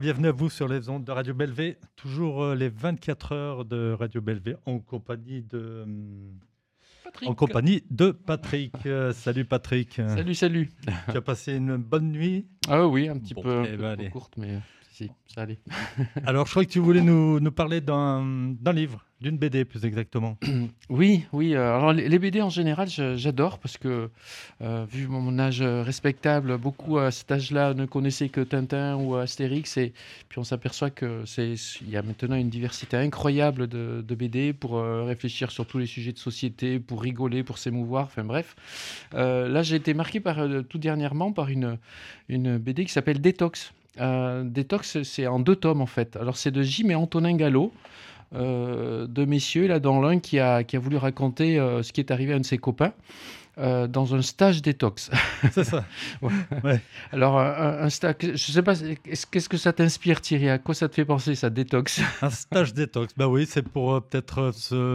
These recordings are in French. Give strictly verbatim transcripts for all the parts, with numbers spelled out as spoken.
Bienvenue à vous sur les ondes de Radio Bellevée, toujours euh, les vingt-quatre heures de Radio Bellevée en compagnie de, hum, en Patrick. compagnie de Patrick. Euh, salut Patrick. Euh, Salut, salut. Tu as passé une bonne nuit? Ah oui, un petit Bon, peu, un eh peu ben, trop allez. courte, mais euh, si, ça allait. Alors, je crois que tu voulais nous, nous parler d'un, d'un livre, d'une B D plus exactement. Oui, oui. euh, alors les, les B D en général, je- j'adore parce que euh, vu mon âge respectable, beaucoup à cet âge-là ne connaissaient que Tintin ou Astérix, et puis on s'aperçoit que c'est, il y a maintenant une diversité incroyable de, de B D pour euh, réfléchir sur tous les sujets de société, pour rigoler, pour s'émouvoir. Enfin bref, Euh, là j'ai été marqué par euh, tout dernièrement par une une B D qui s'appelle Détox. Euh, Détox, c'est en deux tomes en fait. Alors c'est de Jim et Antonin Gallo, euh, deux messieurs, là, dans l'un qui a, qui a voulu raconter euh, ce qui est arrivé à un de ses copains euh, dans un stage détox. C'est ça. Ouais. Ouais. Alors, un, un stage, je sais pas, est-ce- qu'est-ce que ça t'inspire, Thierry? À quoi ça te fait penser, ça, détox? Un stage détox. Bah oui, c'est pour euh, peut-être euh, se,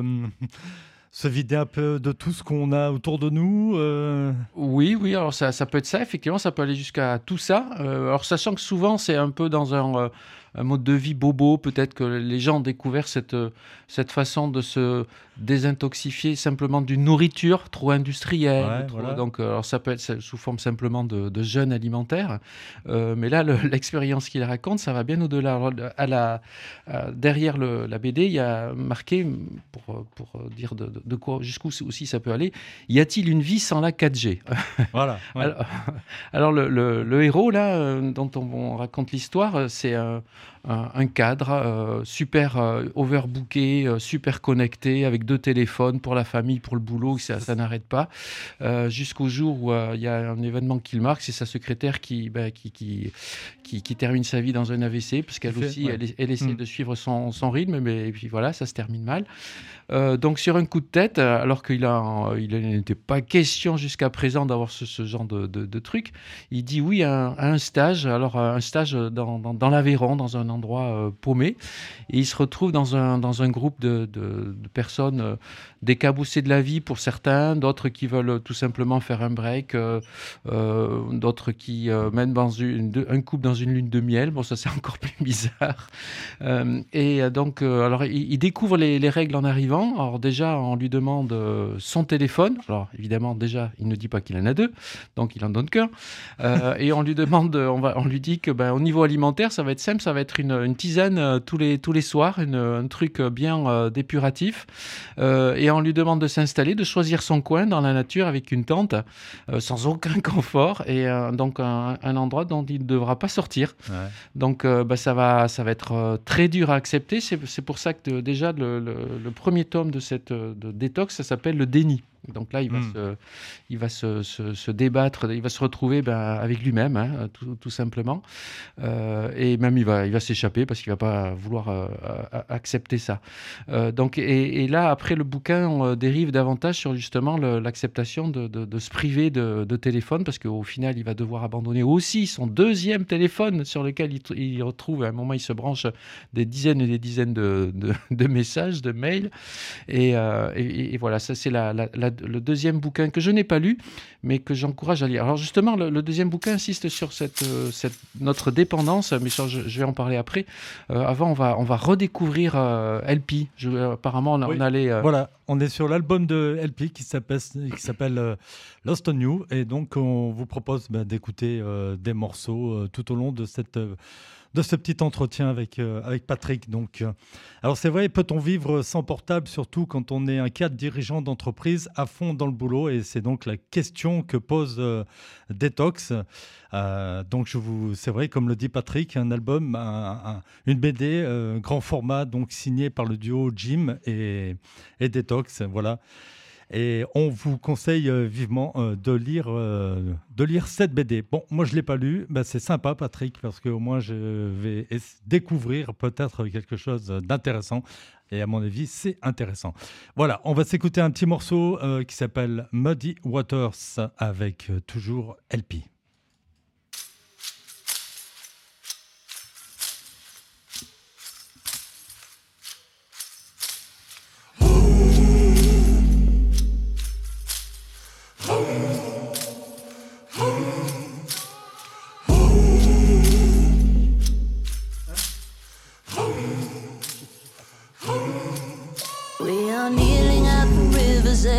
se vider un peu de tout ce qu'on a autour de nous. euh. Oui, oui, alors ça, ça peut être ça, effectivement, ça peut aller jusqu'à tout ça. Euh, alors, sachant que souvent, c'est un peu dans un, euh, un mode de vie bobo, peut-être que les gens ont découvert cette, euh, cette façon de se désintoxifier simplement d'une nourriture trop industrielle. Ouais, trop- voilà. Donc, euh, alors ça peut être ça- sous forme simplement de, de jeûne alimentaire. Euh, mais là, le- l'expérience qu'il raconte, ça va bien au-delà. Alors, à la, à- derrière le- la B D, il y a marqué, pour, pour dire de, de- de quoi, jusqu'où aussi ça peut aller, y a-t-il une vie sans la quatre G? Voilà. Ouais. Alors, alors le, le- le héros, là, euh, dont on, on raconte l'histoire, euh, c'est un, un- un cadre euh, super euh, overbooké, euh, super connecté, avec deux téléphones pour la famille, pour le boulot, ça, ça n'arrête pas. Euh, jusqu'au jour où euh, il y a un événement qui le marque, c'est sa secrétaire qui, bah, qui, qui, qui, qui termine sa vie dans un A V C, parce qu'elle Qui fait- aussi, ouais. elle, elle essaie Mm. de suivre son, son rythme, mais et puis voilà, ça se termine mal. Euh, donc sur un coup de tête, euh, alors qu'il a, il n'était pas question jusqu'à présent d'avoir ce, ce genre de, de, de truc, il dit oui à un, à un stage, alors euh, un stage dans, dans, dans l'Aveyron, dans un endroit euh, paumé, et il se retrouve dans un, dans un groupe de, de, de personnes euh, décaboussées de la vie pour certains, d'autres qui veulent tout simplement faire un break, euh, euh, d'autres qui euh, mènent dans une, de- un couple dans une lune de miel, bon ça c'est encore plus bizarre. Euh, et euh, donc, euh, alors, il, il découvre les, les règles en arrivant. Alors déjà, on lui demande euh, son téléphone. Alors évidemment, déjà, il ne dit pas qu'il en a deux, donc il en donne qu'un. Euh, et on lui demande, on, va, on lui dit que, ben, au niveau alimentaire, ça va être simple, ça va être une, une tisane euh, tous les tous les soirs, une- un truc euh, bien euh, dépuratif. Euh, et on lui demande de s'installer, de choisir son coin dans la nature avec une tente, euh, sans aucun confort, et euh, donc un, un endroit dont il ne devra pas sortir. Ouais. Donc, euh, bah, ça va, ça va être euh, très dur à accepter. C'est, c'est pour ça que euh, déjà, le, le- le premier tome de cette euh, de détox, ça s'appelle le déni. Donc là, il va, Mm. se, il va se, se- se débattre, il va se retrouver ben, avec lui-même, hein, tout, tout simplement. Euh, et même, il va, il va s'échapper parce qu'il ne va pas vouloir euh, a- a- accepter ça. Euh, donc, et, et là, après, le bouquin on, euh, dérive davantage sur justement le- l'acceptation de, de- de se priver de, de téléphone, parce qu'au final, il va devoir abandonner aussi son deuxième téléphone sur lequel il, tr- il retrouve, à un moment, il se branche des dizaines et des dizaines de, de- de messages, de mails. Et, euh, et- et voilà, ça c'est la, la- la- le deuxième bouquin que je n'ai pas lu, mais que j'encourage à lire. Alors justement, le, le deuxième bouquin insiste sur cette, euh, cette- notre dépendance, mais ça, je, je vais en parler après. Euh, avant, on va, on va redécouvrir euh, L P. Je- euh, apparemment, on, a- Oui. on allait... euh, Voilà, on est sur l'album de L P qui s'appelle, qui s'appelle euh, Lost on You, et donc on vous propose bah, d'écouter euh, des morceaux euh, tout au long de cette euh, de ce petit entretien avec euh, avec Patrick. Donc, euh, alors c'est vrai, peut-on vivre sans portable, surtout quand on est un cadre dirigeant d'entreprise à fond dans le boulot, et c'est donc la question que pose euh, Détox. Euh, donc je vous, c'est vrai, comme le dit Patrick, un album, un- un- une B D euh, grand format, donc signé par le duo Jim et, et Détox, voilà. Et on vous conseille euh, vivement euh, de lire euh, de lire cette B D. Bon, moi je l'ai pas lu, bah, c'est sympa Patrick, parce qu'au moins je vais es- découvrir peut-être quelque chose d'intéressant. Et à mon avis, c'est intéressant. Voilà, on va s'écouter un petit morceau euh, qui s'appelle Muddy Waters avec euh, toujours L P.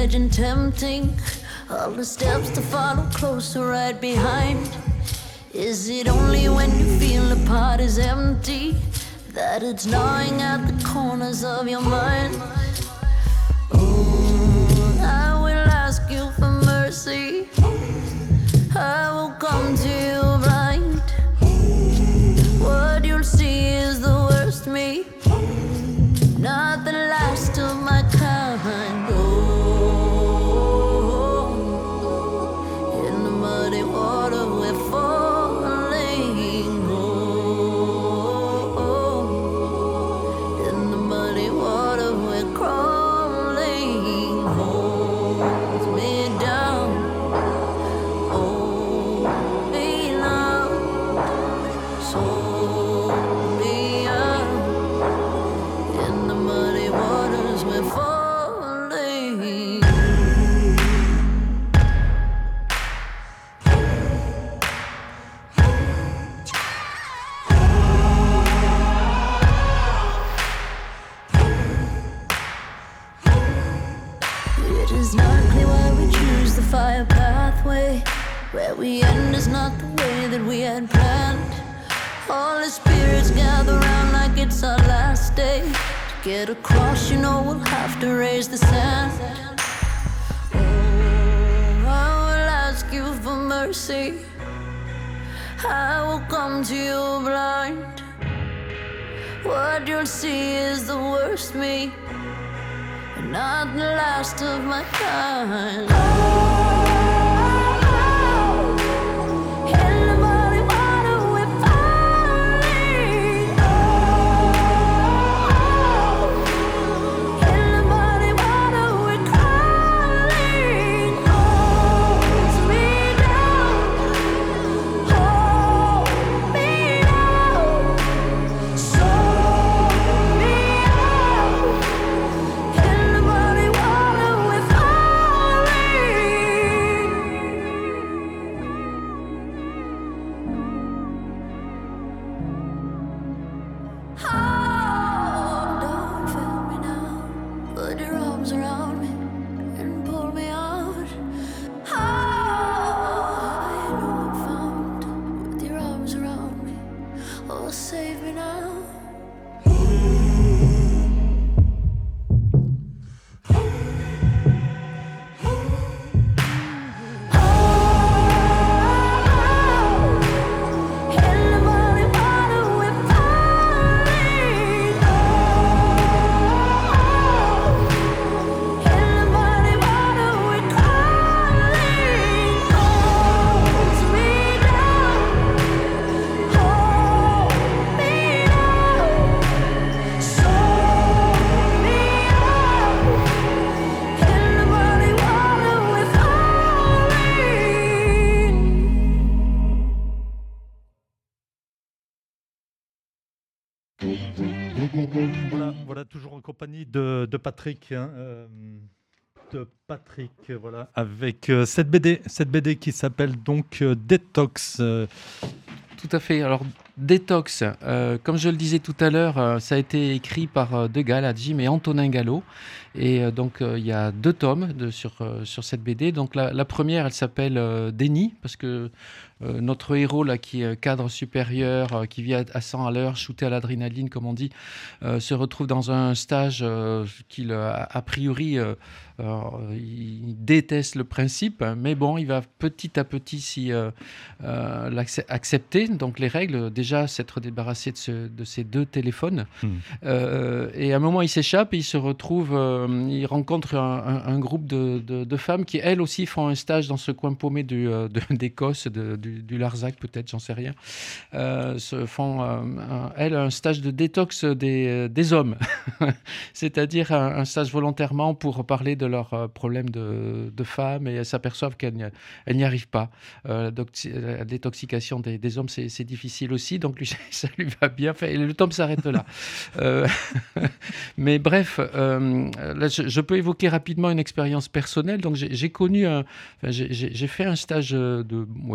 edge and tempting. All the steps to follow closer right behind. Is it only when you feel the pot is empty that it's gnawing at the corners of your mind? Oh, I will ask you for mercy. I will come to you blind. What you'll see is the worst me, not the last of my kind. Oh, in the muddy water we're falling. Oh, in the muddy water we're crawling. Holds me down. Oh, me now. So me up. In the muddy waters we're falling. It is not clear why we choose the fire pathway. Where we end is not the way that we had planned. All the spirits gather round like it's our last day. To get across, you know we'll have to raise the sand. Oh, I will ask you for mercy. I will come to you blind. What you'll see is the worst me, and not the last of my kind. In the muddy water we're falling. In the muddy water we're crawling. Holds me down. Hold me down. Soak me out. In the muddy water we're falling. Oh, don't fail me now. Put your arms around me and pull me out. Oh, I know I'm found with your arms around me. Oh, save me now. In the muddy water we're falling. In the muddy water we're crawling. Holds me down. Hold me down. Soak me out. In the muddy water we're falling. Voilà, voilà, toujours en compagnie de, de Patrick. hein, euh, de Patrick, euh, voilà, avec euh, cette B D, cette B D qui s'appelle donc euh, Detox. euh, Tout à fait. Alors, Détox, euh, comme je le disais tout à l'heure, euh, ça a été écrit par euh, deux gars, là, Jim et Antonin Gallo. Et euh, donc, euh, il y a deux tomes de, sur, euh, sur cette B D. Donc, la, la première, elle s'appelle euh, Déni, parce que euh, notre héros, là, qui est cadre supérieur, euh, qui vit à, à cent à l'heure, shooté à l'adrénaline, comme on dit, euh, se retrouve dans un stage euh, qu'il, a, a priori, euh, euh, il déteste le principe, mais bon, il va petit à petit s'y euh, euh, l'accep- accepter. Donc, les règles, déjà, s'être débarrassé de, ce- de ces deux téléphones. Hmm. Euh, et à un moment, il s'échappe et il se retrouve, euh, il rencontre un, un- un groupe de, de- de femmes qui, elles aussi, font un stage dans ce coin paumé du, euh, de- d'Écosse, de- du, du Larzac, peut-être, j'en sais rien. Euh, se font, euh, un- elles, un stage de détox des, des hommes, c'est-à-dire un, un stage volontairement pour parler de leurs euh, problèmes de, de femmes, et elles s'aperçoivent qu'elles n'y elles n'y arrivent pas. Euh, la, doxi- la détoxication des, des hommes, c'est c'est difficile aussi, donc lui, ça lui va bien. Enfin, le tome s'arrête là. Euh, mais bref, euh, là, je, je peux évoquer rapidement une expérience personnelle. Donc, j'ai j'ai connu, un- enfin, j'ai j'ai- j'ai fait un stage de, oui, détox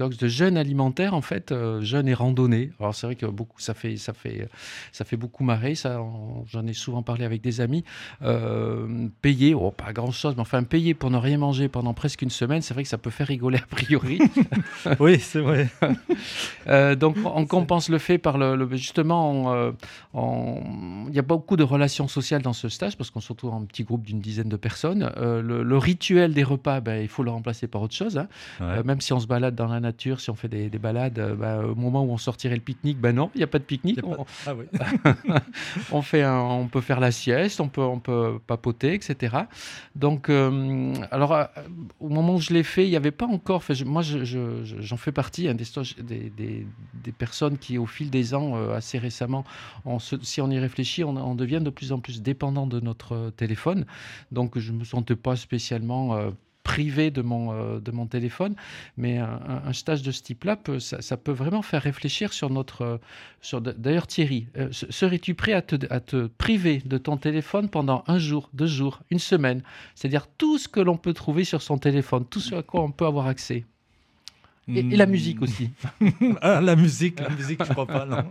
détox, de jeûne alimentaire en fait, euh, jeûne et randonnée. Alors c'est vrai que beaucoup, ça fait, ça fait, ça fait beaucoup marrer. Ça, on- j'en ai souvent parlé avec des amis. Euh, payer, oh, pas grand chose, mais enfin payer pour ne rien manger pendant presque une semaine, c'est vrai que ça peut faire rigoler a priori. Oui, c'est vrai. Euh, donc on compense le fait par le, le- justement, on, euh, on- il y a beaucoup de relations sociales dans ce stage parce qu'on se retrouve en petit groupe d'une dizaine de personnes. Euh, le, le rituel des repas, ben, il faut le remplacer par autre chose, hein. Ouais. Euh, même si on se balade dans la nature, si on fait des, des balades, euh, ben, au moment où on sortirait le pique-nique, ben non, il n'y a pas de pique-nique. Y a pas- On, Ah oui. on fait un- on peut faire la sieste, on peut, on peut papoter, et cetera. Donc, euh, alors, euh, au moment où je l'ai fait, il n'y avait pas encore. Enfin, je- moi, je- je- je- j'en fais partie, hein, des, sto- des, des- des personnes qui, au fil des ans, euh, assez récemment, on se- si on y réfléchit, on, on devient de plus en plus dépendant de notre euh, téléphone. Donc, je ne me sentais pas spécialement euh, privé de mon, euh, de mon téléphone, mais un, un- un stage de ce type-là, peut- ça, ça peut vraiment faire réfléchir sur notre... euh, sur, d'ailleurs, Thierry, euh, se- serais-tu prêt à te, à te priver de ton téléphone pendant un jour, deux jours, une semaine? C'est-à-dire tout ce que l'on peut trouver sur son téléphone, tout ce à quoi on peut avoir accès. Et, et la musique aussi. Ah, la musique, la musique, je crois pas, non.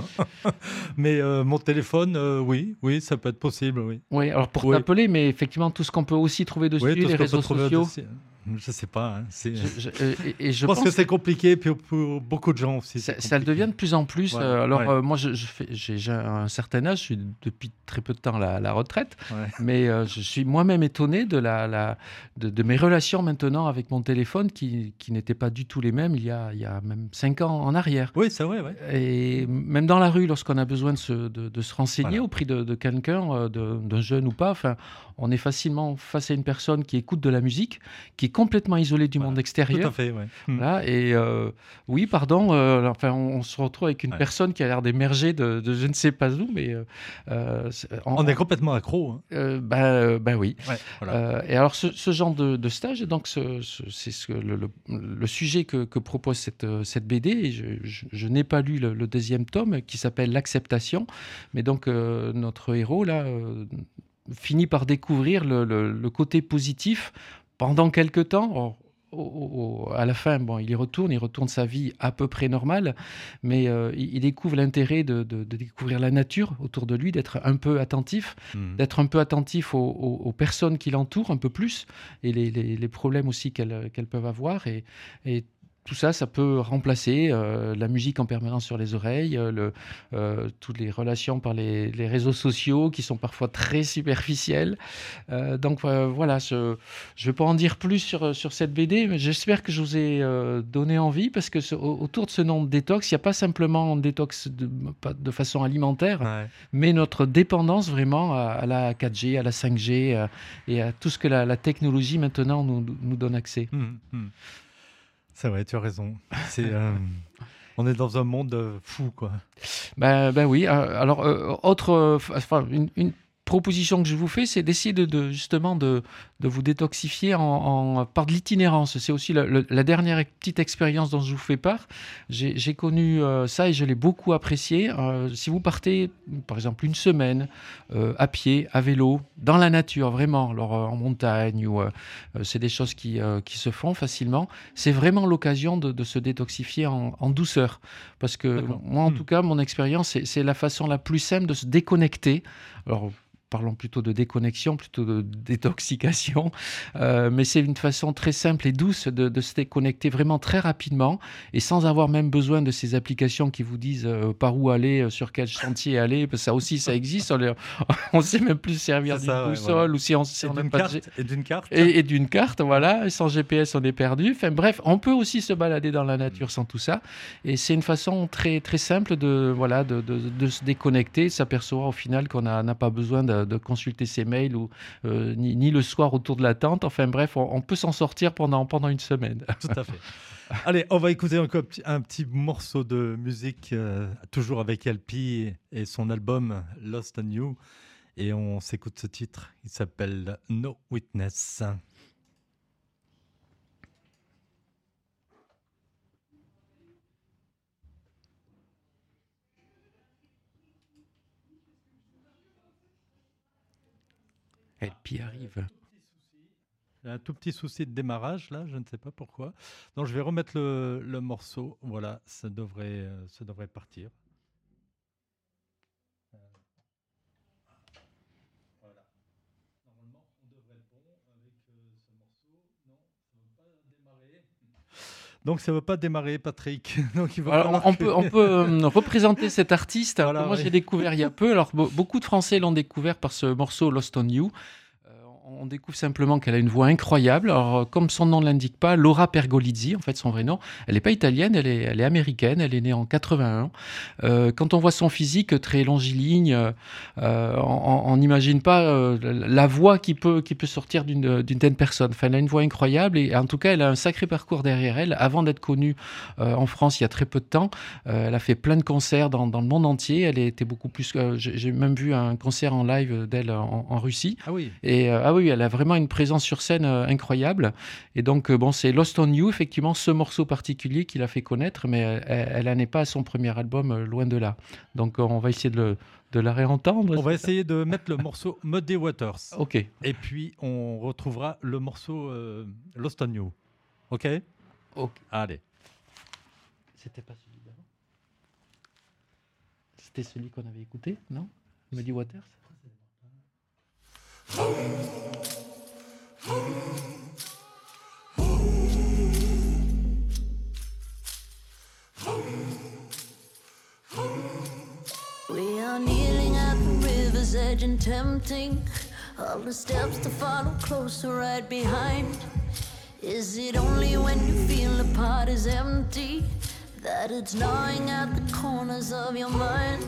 Mais euh, mon téléphone, euh, oui, oui, ça peut être possible, oui. Oui, alors pour Oui. t'appeler, mais effectivement, tout ce qu'on peut aussi trouver dessus, Oui, tout ce les qu'on peut réseaux trouver sociaux. dessus. Je sais pas. Hein, c'est- Je, je- euh, et, et je Je pense pense que c'est compliqué puis pour beaucoup de gens aussi. Ça, c'est ça le compliqué. devient de plus en plus. Ouais, euh, alors, ouais. euh, moi, je, je fais- j'ai j'ai un certain âge, je suis depuis très peu de temps à la, la retraite, Ouais. mais euh, je suis moi-même étonné de, la, la- de, de mes relations maintenant avec mon téléphone qui, qui n'étaient pas du tout les mêmes il y a, il y a même cinq ans en arrière. Oui, c'est vrai, ouais. Et même dans la rue, lorsqu'on a besoin de se, de, de se renseigner Voilà. au prix de, de quelqu'un, euh, de- d'un jeune ou pas, enfin, on est facilement face à une personne qui écoute de la musique, qui est complètement isolée du Voilà. monde Tout extérieur. à fait, ouais. Hmm. Voilà, et euh, oui, pardon, euh, enfin, on, on se retrouve avec une Ouais. personne qui a l'air d'émerger de, de je ne sais pas où, mais euh, euh, c'est- en- On est complètement accro. Hein. euh, bah, euh, bah oui. Ouais, voilà. Euh, et alors, ce, ce genre de, de stage, donc, ce- ce- c'est ce que le, le- le sujet que, que propose cette, euh, cette B D. Et je, je- je n'ai pas lu le, le deuxième tome qui s'appelle L'acceptation, mais donc euh, notre héros là euh, finit par découvrir le, le- le côté positif pendant quelque temps. Alors, au- au- à la fin, bon, il y retourne, il retourne sa vie à peu près normale, mais euh, il, il découvre l'intérêt de, de- de découvrir la nature autour de lui, d'être un peu attentif, Hmm. d'être un peu attentif aux, aux- aux personnes qui l'entourent un peu plus et les, les- les problèmes aussi qu'elles qu'elles peuvent avoir. Et, et tout ça, ça peut remplacer euh, la musique en permanence sur les oreilles, euh, le, euh, toutes les relations par les, les réseaux sociaux qui sont parfois très superficielles. Euh, donc euh, voilà, je ne vais pas en dire plus sur, sur cette B D, mais j'espère que je vous ai euh, donné envie parce que ce- au- autour de ce nom de détox, il n'y a pas simplement un détox de, pas de façon alimentaire, Ouais. mais notre dépendance vraiment à, à la quatre G, à la cinq G euh, et à tout ce que la, la technologie maintenant nous, nous donne accès. Hmm, hmm. C'est vrai, tu as raison. C'est, euh, on est dans un monde euh, fou, quoi. Ben, ben oui. euh, alors, euh, autre, euh, f- enfin, une, une proposition que je vous fais, c'est d'essayer de, de- justement de, de vous détoxifier en, en- par de l'itinérance. C'est aussi la, le- la dernière petite expérience dont je vous fais part. J'ai j'ai connu euh, ça et je l'ai beaucoup apprécié. Euh, si vous partez, par exemple, une semaine euh, à pied, à vélo, dans la nature, vraiment, alors euh, en montagne, ou euh, euh, c'est des choses qui, euh, qui se font facilement, c'est vraiment l'occasion de, de se détoxifier en, en douceur. Parce que D'accord. moi, en Hmm. tout cas, mon expérience, c'est c'est la façon la plus simple de se déconnecter. Alors, parlons plutôt de déconnexion, plutôt de détoxication. Euh, mais c'est une façon très simple et douce de, de se déconnecter vraiment très rapidement et sans avoir même besoin de ces applications qui vous disent euh, par où aller, euh, sur quel chantier aller. Parce que ça aussi, ça existe. On ne sait même plus servir C'est d'une ça, ouais, boussole voilà. ou si on si Et on n'a d'une pas de carte, et d'une carte. et, et d'une carte, voilà. Et sans G P S, on est perdu. Enfin bref, on peut aussi se balader dans la nature sans tout ça. Et c'est une façon très très simple de voilà de, de, de se déconnecter, de s'apercevoir au final qu'on n'a n'a pas besoin de, de consulter ses mails ou euh, ni, ni le soir autour de la tente. Enfin bref, on, on peut s'en sortir pendant pendant une semaine. Tout à fait. Allez, on va écouter encore un petit, un petit morceau de musique, euh, toujours avec L P et son album Lost on You. Et on s'écoute ce titre, il s'appelle No Witness. Et puis arrive. J'ai un tout petit souci de démarrage là, je ne sais pas pourquoi. Donc je vais remettre le, le morceau. Voilà, ça devrait, euh, ça devrait partir. Euh, voilà. Normalement, on devrait être bon avec euh, ce morceau. Non, ça ne veut pas démarrer. Donc ça ne veut pas démarrer, Patrick. Donc il va Alors, on, peut, on peut euh, représenter cet artiste. Voilà, moi, oui. j'ai découvert il y a peu. Alors, be- beaucoup de Français l'ont découvert par ce morceau Lost on You. On découvre simplement qu'elle a une voix incroyable. Alors, comme son nom ne l'indique pas, Laura Pergolizzi, en fait, son vrai nom, elle n'est pas italienne, elle est, elle est américaine, elle est née en quatre-vingt-un. Euh, quand on voit son physique très longiligne, euh, on n'imagine pas euh, la voix qui peut, qui peut sortir d'une, d'une telle personne. Enfin, elle a une voix incroyable et en tout cas, elle a un sacré parcours derrière elle. Avant d'être connue euh, en France il y a très peu de temps, euh, elle a fait plein de concerts dans, dans le monde entier. Elle était beaucoup plus... Euh, j'ai, j'ai même vu un concert en live d'elle en, en Russie. Ah oui. Et euh, ah oui, elle a vraiment une présence sur scène euh, incroyable. Et donc, euh, bon, c'est Lost on You, effectivement, ce morceau particulier qui l'a fait connaître, mais euh, elle, elle n'est pas à son premier album, euh, loin de là. Donc, euh, on va essayer de, le, de la réentendre. On va essayer de mettre le morceau Muddy Waters. Ok. Et puis, on retrouvera le morceau euh, Lost on You. OK? Ok. Allez. C'était pas celui d'avant? C'était celui qu'on avait écouté, non? Muddy Waters? We are kneeling at the river's edge and tempting all the steps to follow closer right behind. Is it only when you feel the pot is empty that it's gnawing at the corners of your mind?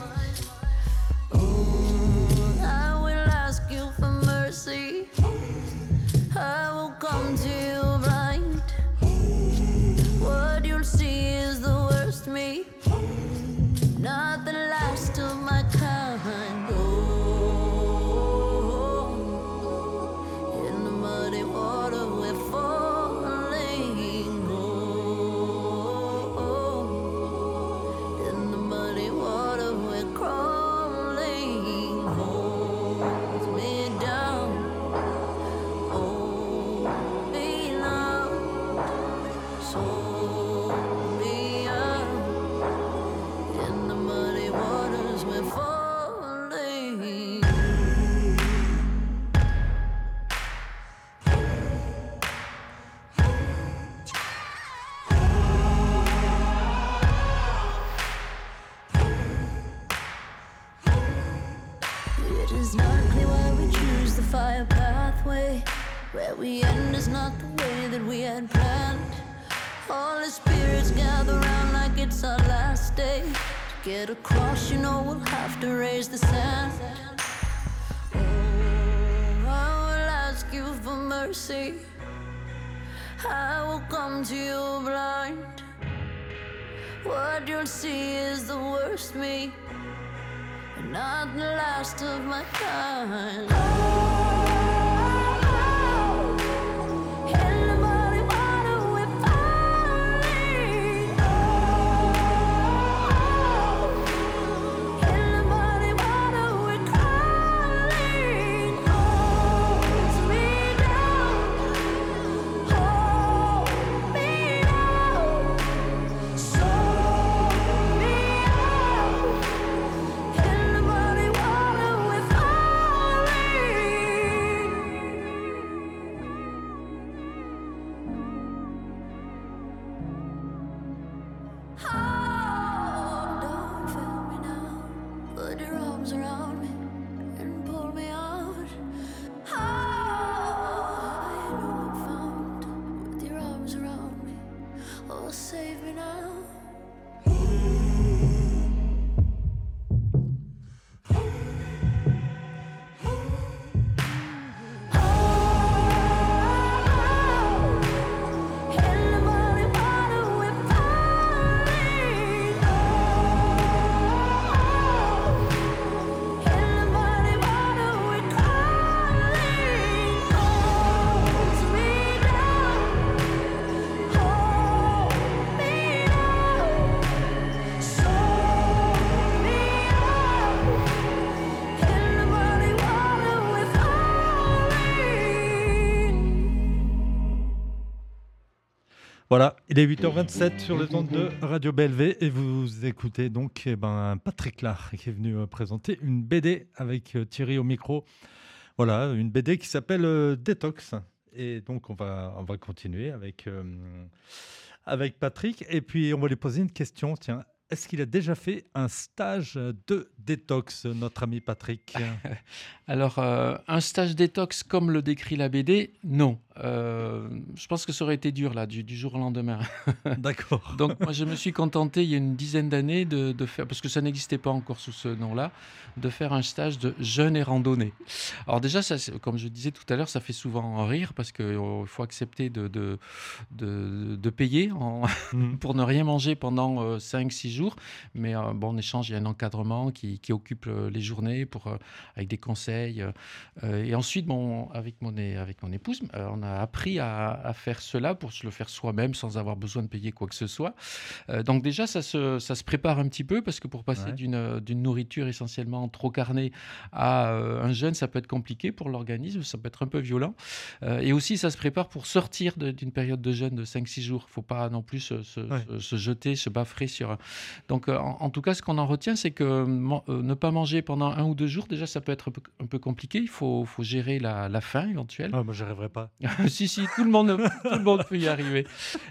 Oh, I will ask you for mercy. I will come to you blind. What you'll see is the worst me, not the last of my kind. Oh, in the muddy water we're falling. Oh, in the muddy water we're crawling. Holds me down. Oh, me now. So me out. In the muddy waters we're falling. It is not clear why we choose the fire pathway. Where we end is not the way that we had planned. All the spirits gather round like it's our last day. To get across, you know we'll have to raise the sand. Oh, I will ask you for mercy. I will come to you blind. What you'll see is the worst me, and not the last of my kind. In the muddy water we're falling. In the muddy water we're crawling. Holds me down. Hold me down. So me out. In the muddy water we're falling. Oh, don't fail me now. Put your arms around me and pull me out. Oh, I know I'm found with your arms around me. Oh, save me now. In the muddy water we're falling. In Voilà, il est huit heures vingt-sept sur les ondes de Radio B L V et vous écoutez donc eh ben, Patrick Lard qui est venu euh, présenter une B D avec euh, Thierry au micro. Voilà, une B D qui s'appelle euh, Détox. Et donc on va, on va continuer avec, euh, avec Patrick et puis on va lui poser une question. Tiens, est-ce qu'il a déjà fait un stage de détox, notre ami Patrick? Alors, euh, un stage détox comme le décrit la B D, non. Euh, je pense que ça aurait été dur, là, du, du jour au lendemain. D'accord. Donc, moi, je me suis contenté, il y a une dizaine d'années, de, de faire, parce que ça n'existait pas encore sous ce nom-là, de faire un stage de jeûne et randonnée. Alors déjà, ça, c'est- comme je disais tout à l'heure, ça fait souvent rire, parce qu'il faut accepter de, de, de, de payer en, Mhm. pour ne rien manger pendant euh, cinq six jours. Mais euh, bon, en échange, il y a un encadrement qui, qui occupe euh, les journées pour, euh, avec des conseils. euh, euh, et ensuite, bon, avec, mon, é- avec mon épouse, euh, on a appris à, à faire cela pour se le faire soi-même sans avoir besoin de payer quoi que ce soit. Euh, donc déjà, ça se, ça se prépare un petit peu parce que pour passer Ouais. d'une, euh, d'une nourriture essentiellement trop carnée à euh, un jeûne, ça peut être compliqué pour l'organisme, ça peut être un peu violent. Euh, et aussi, ça se prépare pour sortir de- d'une période de jeûne de cinq six jours. Il ne faut pas non plus se, se- Ouais. se- se jeter, se baffrer sur... un- Donc, euh, en, en tout cas, ce qu'on en retient, c'est que man- euh, ne pas manger pendant un ou deux jours, déjà, ça peut être un peu, un peu compliqué. Il faut, faut gérer la, la faim éventuelle. Ah, moi, je rêverais pas. Si, si, tout le monde, tout le monde peut y arriver.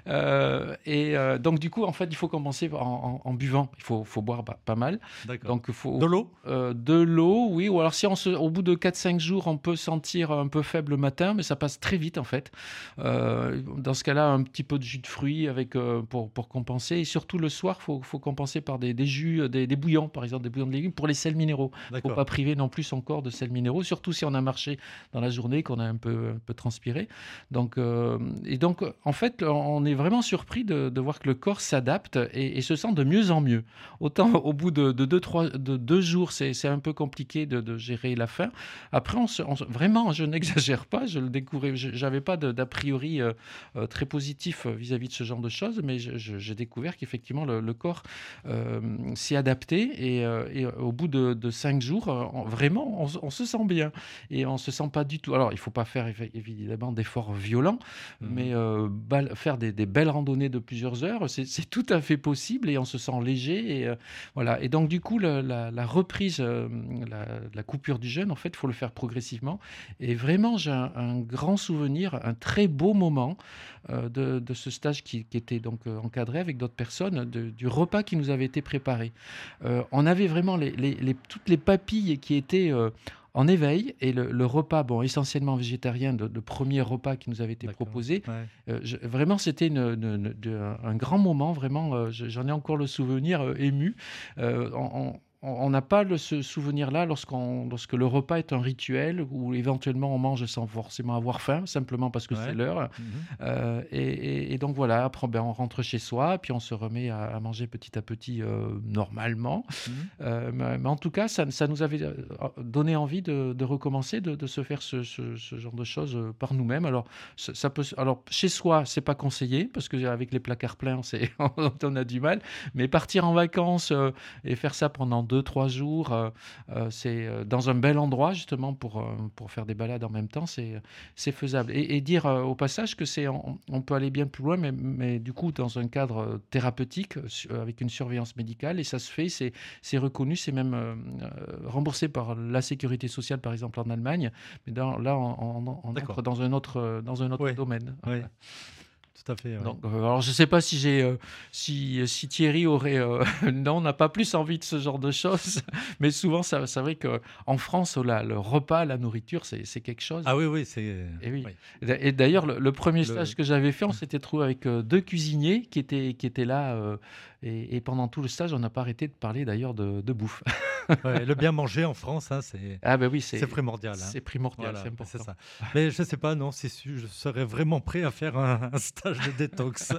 Euh, et euh, donc, du coup, en fait, il faut commencer en, en- en buvant. Il faut, faut boire pas, pas mal. D'accord. Donc, il faut De l'eau? euh, de l'eau, oui. Ou alors, si on se, au bout de quatre cinq jours, on peut sentir un peu faible le matin, mais ça passe très vite, en fait. Euh, dans ce cas-là, un petit peu de jus de fruits avec, euh, pour, pour compenser. Et surtout, le soir, il faut, faut compenser par des, des jus, euh, des, des bouillons, par exemple, des bouillons de légumes pour les sels minéraux. Il ne faut D'accord. pas priver non plus son corps de sels minéraux, surtout si on a marché dans la journée, qu'on a un peu, un peu transpiré. Donc, euh, et donc, en fait, on est vraiment surpris de, de voir que le corps s'adapte et, et se sent de mieux en mieux. Autant au bout de, de, deux, trois, de deux jours, c'est, c'est un peu compliqué de, de gérer la faim. Après, on se, on se- vraiment, je n'exagère pas, je le découvrais, je n'avais pas de- d'a priori euh, euh, très positif euh, vis-à-vis de ce genre de choses, mais je- je- j'ai découvert qu'effectivement, le, le corps euh, s'y adaptait et, euh, et au bout de, de cinq jours, euh, on- vraiment, on, se- on se sent bien et on se sent pas du tout. Alors, il faut pas faire évi- évidemment d'efforts violents, Mhm. mais euh, bal- faire des, des belles randonnées de plusieurs heures, c'est c'est tout à fait possible et on se sent léger. Et, euh, voilà. Et donc, du coup, le- la, la reprise, euh, la, la coupure du jeûne, en fait, il faut le faire progressivement. Et vraiment, j'ai un, un grand souvenir, un très beau moment euh, de, de ce stage qui, qui était donc euh, encadré avec d'autres personnes, de- du repas qui nous avait été préparé. Euh, on avait vraiment les, les- les- toutes les papilles qui étaient euh, en éveil et le, le repas, bon, essentiellement végétarien, le, le premier repas qui nous avait été D'accord. proposé, Ouais. euh, je- vraiment, c'était une- une- une- de- un grand moment, vraiment, euh, je- j'en ai encore le souvenir euh, ému. Euh, on on- on n'a pas le, ce souvenir-là lorsqu'on, lorsque le repas est un rituel ou éventuellement on mange sans forcément avoir faim, simplement parce que Ouais. c'est l'heure. Mhm. Euh, et, et- et donc voilà, après ben, on rentre chez soi, puis on se remet à, à manger petit à petit euh, normalement. Mhm. Euh, mais, mais en tout cas, ça, ça nous avait euh, donné envie de, de recommencer, de, de se faire ce, ce- ce genre de choses euh, par nous-mêmes. Alors, ça, ça peut, se- alors chez soi, c'est pas conseillé parce qu'avec les placards pleins, c'est, on a du mal. Mais partir en vacances euh, et faire ça pendant deux, trois jours, euh, euh, c'est euh, dans un bel endroit justement pour, euh, pour faire des balades en même temps, c'est, c'est faisable. Et, et dire euh, au passage que c'est, on, on peut aller bien plus loin, mais, mais du coup dans un cadre euh, thérapeutique, euh, su- avec une surveillance médicale, et ça se fait, c'est, c'est reconnu, c'est même euh, euh, remboursé par la sécurité sociale, par exemple en Allemagne, mais dans- là on, on- on D'accord. entre dans un autre, euh, dans un autre Ouais. domaine. Oui, tout à fait. Ouais. Donc, euh, alors je ne sais pas si j'ai, euh, si, si Thierry aurait, euh, non, on n'a pas plus envie de ce genre de choses, mais souvent ça, c'est vrai que en France, là, le repas, la nourriture, c'est, c'est quelque chose. Ah oui, oui, c'est. Et oui. oui. Et d'ailleurs, le, le premier Le- stage que j'avais fait, on s'était trouvé avec euh, deux cuisiniers qui étaient, qui étaient là. euh, et, et pendant tout le stage, on n'a pas arrêté de parler d'ailleurs de, de bouffe. Ouais, le bien manger en France, hein, c'est Ah ben oui, c'est, c'est primordial. hein. c'est primordial, Voilà, c'est important. c'est ça. Mais je sais pas, non, c'est sûr, je serais vraiment prêt à faire un, un stage de détox.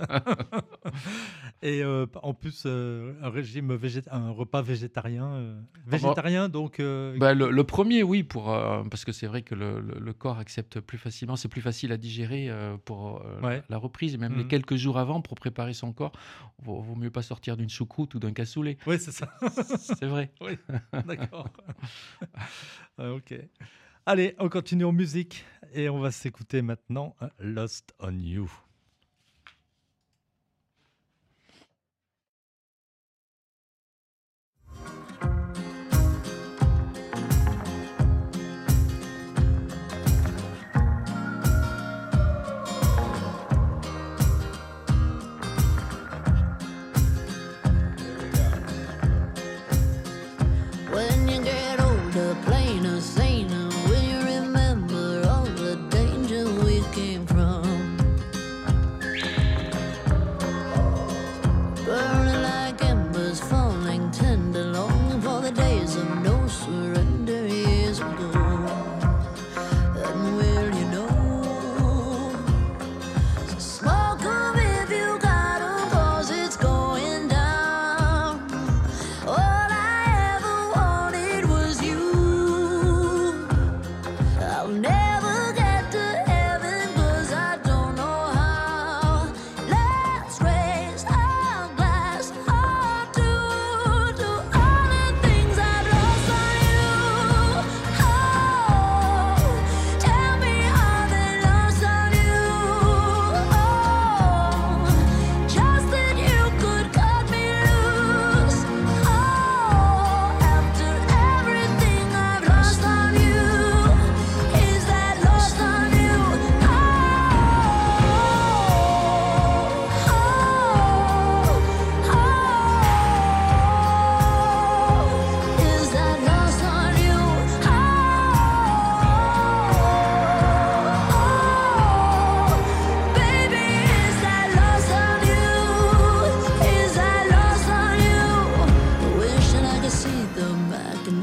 Et euh, en plus, euh, un régime végét... un repas végétarien, euh, végétarien, donc. euh, Bah, le, le premier, oui, pour, euh, parce que c'est vrai que le, le- le corps accepte plus facilement, c'est plus facile à digérer euh, pour euh, Ouais. la reprise, et même les Mhm. quelques jours avant pour préparer son corps, vaut, vaut mieux pas sortir d'une choucroute ou d'un cassoulet. Oui, c'est ça. C'est vrai. Oui, d'accord. Ah, ok. Allez, on continue en musique et on va s'écouter maintenant euh, Lost on You.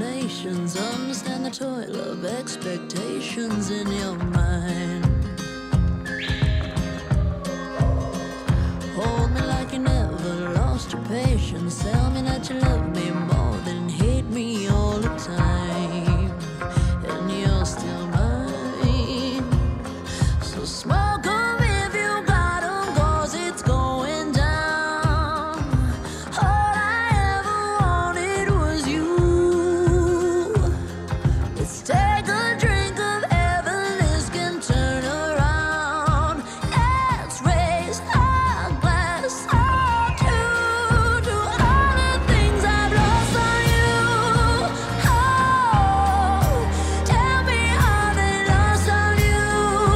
explanations. Understand the toil of expectations in your mind. Hold me like you never lost your patience. Tell me that you love me more than hate me all the time. And you're still mine. So smoke 'em if you got 'em, 'cause it's going down. All I ever wanted was you. Let's take a drink of heaven, this can turn around. Let's raise our glass all to, to all the things I've lost on you. Oh, tell me how they lost on you.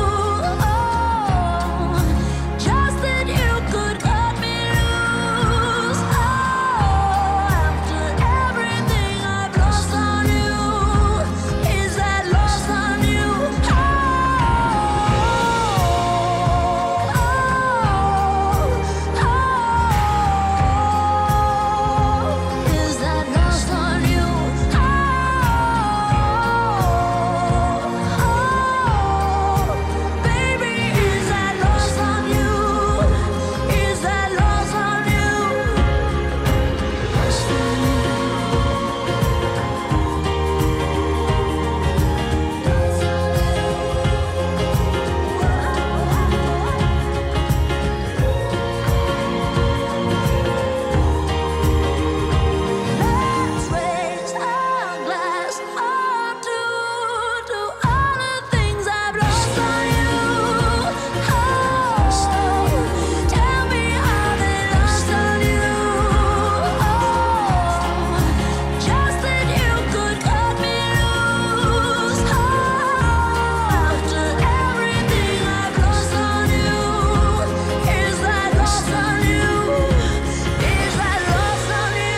Oh, just that you could cut me loose. Oh, after everything I've lost on you, is that lost on you? Oh, oh, oh, is that lost on you? Oh, oh, baby, is that lost on you? Is that lost on you? Lost on you. Let's raise our glass all to, to all the things I've lost on you. Oh, tell me how they lost on you. Oh, just that you could cut me loose. Oh, after everything I've lost on you, is that lost on you? Is that lost on you?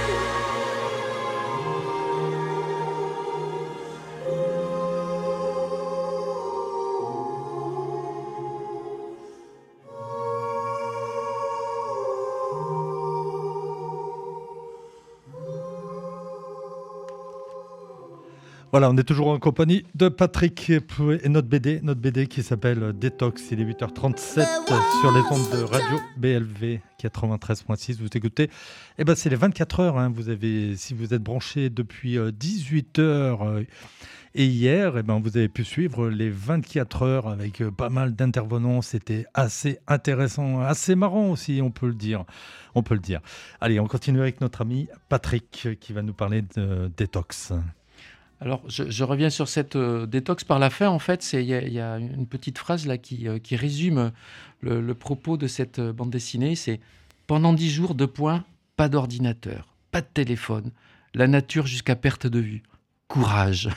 Voilà, on est toujours en compagnie de Patrick et notre B D, notre B D qui s'appelle Détox. Il est huit heures trente-sept sur les ondes de Radio B L V quatre-vingt-treize point six. Vous écoutez, eh ben, c'est les vingt-quatre heures. Hein. Vous avez, si vous êtes branché depuis euh, dix-huit heures euh, et hier, eh ben, vous avez pu suivre les vingt-quatre heures avec euh, pas mal d'intervenants. C'était assez intéressant, assez marrant aussi, on peut le dire. On peut le dire. Allez, on continue avec notre ami Patrick qui va nous parler de Détox. Alors, je, je reviens sur cette euh, détox par la fin. En fait, c'est- il y, a- il y a une petite phrase là qui, euh, qui résume le, le propos de cette euh, bande dessinée. C'est pendant dix jours, deux points, pas d'ordinateur, pas de téléphone, la nature jusqu'à perte de vue. Courage.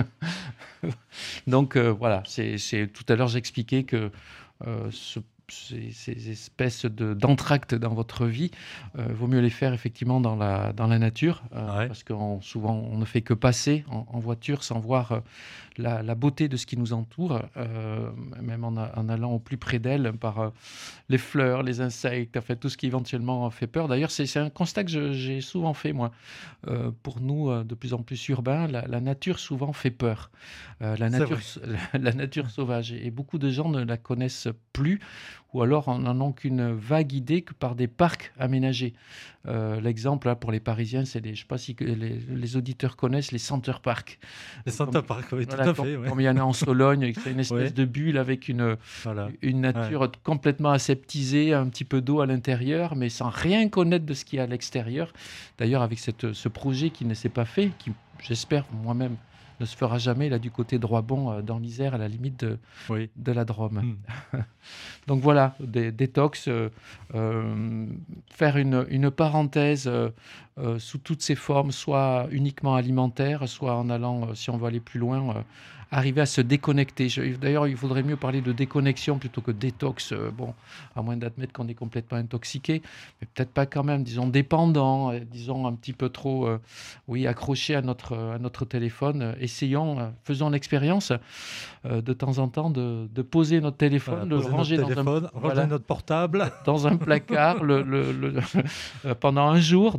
Donc euh, voilà, c'est, c'est- tout à l'heure j'expliquais que euh, ce- ces, ces espèces de, d'entractes dans votre vie, euh, vaut mieux les faire effectivement dans la, dans la nature, euh, Ouais. parce que souvent on ne fait que passer en, en voiture sans voir euh, la, la beauté de ce qui nous entoure, euh, même en, a- en allant au plus près d'elle par euh, les fleurs, les insectes, en fait, tout ce qui éventuellement fait peur. D'ailleurs, c'est, c'est un constat que je- j'ai souvent fait, moi. Euh, pour nous, euh, de plus en plus urbains, la, la nature souvent fait peur. Euh, la, C'est nature, la, la nature sauvage. Et beaucoup de gens ne la connaissent plus, ou alors en n'en ont qu'une vague idée que par des parcs aménagés. Euh, l'exemple là, pour les Parisiens, c'est les, je ne sais pas si que les, les auditeurs connaissent les Center Park. Les Center Park, oui, tout Voilà, à comme, fait. Ouais. comme il y en a en Sologne, c'est une espèce Ouais. de bulle avec une, Voilà. une nature complètement aseptisée, un petit peu d'eau à l'intérieur, mais sans rien connaître de ce qu'il y a à l'extérieur. D'ailleurs, avec cette, ce projet qui ne s'est pas fait, qui, j'espère, moi-même, ne se fera jamais, là, du côté de Roibon, euh, dans l'Isère, à la limite de, Oui. de la Drôme. Mm. Donc voilà, des détox, euh, euh, faire une, une parenthèse euh, euh, sous toutes ses formes, soit uniquement alimentaire, soit en allant, euh, si on veut aller plus loin, euh, arriver à se déconnecter. Je- D'ailleurs, il faudrait mieux parler de déconnexion plutôt que détox, euh, bon, à moins d'admettre qu'on est complètement intoxiqué, mais peut-être pas quand même, disons, dépendant, euh, disons, un petit peu trop, euh, oui, accroché à notre, à notre téléphone. Euh, Essayons, euh, faisons l'expérience euh, de temps en temps de, de poser notre téléphone, Voilà, de le poser ranger notre dans un, téléphone, ranger voilà, notre portable. dans un placard le, le- le- euh, pendant un jour, deux jours,